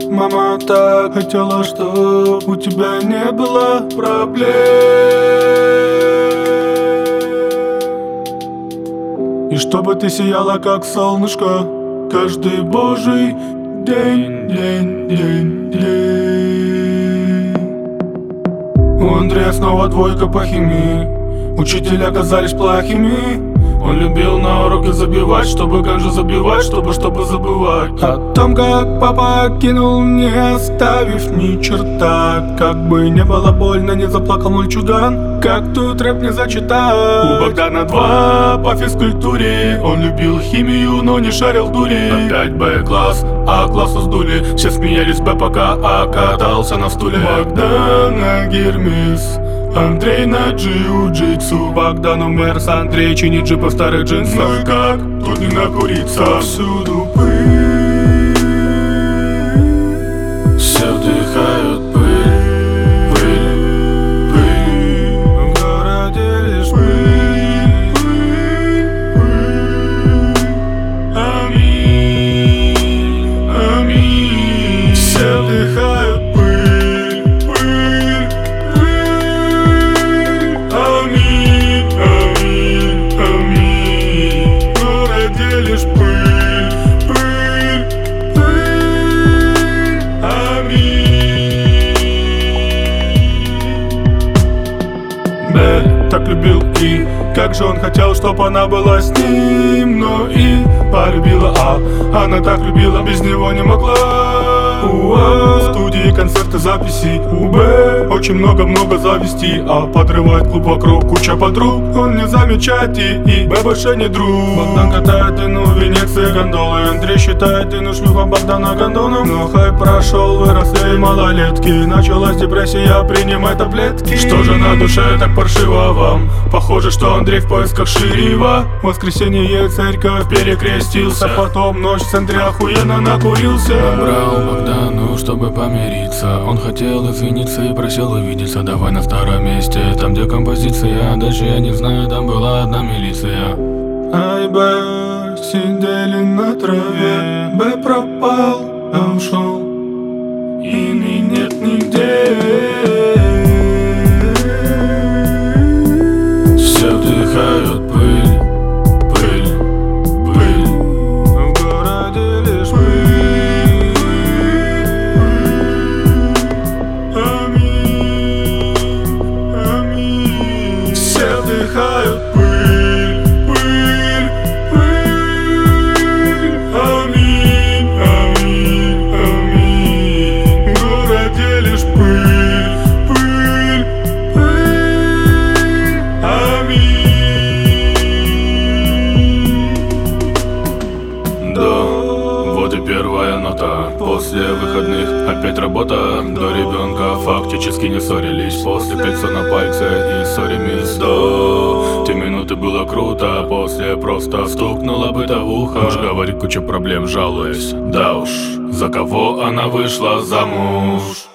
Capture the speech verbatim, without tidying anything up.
Мама так хотела, чтоб у тебя не было проблем, и чтобы ты сияла как солнышко каждый божий день, день, день, день. У Андрея снова двойка по химии, учителя оказались плохими. Он любил на уроке забивать, чтобы ганжу забивать, чтобы, чтобы забывать о том, как папа кинул, не оставив ни черта. Как бы не было больно, не заплакал мальчуган, как тут рэп не зачитать. У Богдана два по физкультуре, он любил химию, но не шарил дури. Опять Б-класс, А классу сдули, все смеялись Б, пока А катался на стуле. Богдана Гермес, Андрей на джиу-джитсу. Богдан умер, с Андрей чинит джипы в старых джинсах. Ну и как тут не накуриться? Повсюду пыль, все вдыхают пыль, пыль, пыль. В городе лишь пыль, пыль, пыль. Аминь, аминь. Все вдыхают пыль, пыль, пыль. Аминь, аминь, аминь. В городе лишь пыль, пыль, пыль. Аминь. Б так любил И, как же он хотел, чтоб она была с ним. Но И полюбила А, она так любила, без него не могла. У А студии, концерты, записи. У Б очень много-много зависти. А подрывает клуб вокруг, куча подруг. Он не замечает И, и Б больше не друг. Богдан катает Ину в Венеции гондолы. Андрей считает Ину шлюха, Богдана гондоном. Но хайп прошел, выросли малолетки. Началась депрессия, принимай таблетки. Что же на душе так паршиво вам? Похоже, что Андрей в поисках Ширива. В воскресенье церковь перекрестился. Потом ночь в центре охуенно накурился. Набрал Богдану, чтобы помириться. Он хотел извиниться и просил увидеться. Давай на старом месте, там где композиция. Дальше я не знаю, там была одна милиция. Ай, Б, сидели на траве. Б пропал, а ушел. Ины нет нигде. Все вдыхают пыль, пыль, пыль. В городе лишь пыль. Аминь, аминь. Все вдыхают пыль, пыль, пыль. Аминь, аминь, аминь. В городе лишь пыль, пыль, пыль. Аминь. Да, вот и первая нота. После выходных опять работа. До ребенка фактически не ссорились. После кольца на пальце и сори мисс. Да, те минуты было круто. После просто стукнула бытовуха. Муж говорит, куча проблем, жалуясь. Да уж, за кого она вышла замуж?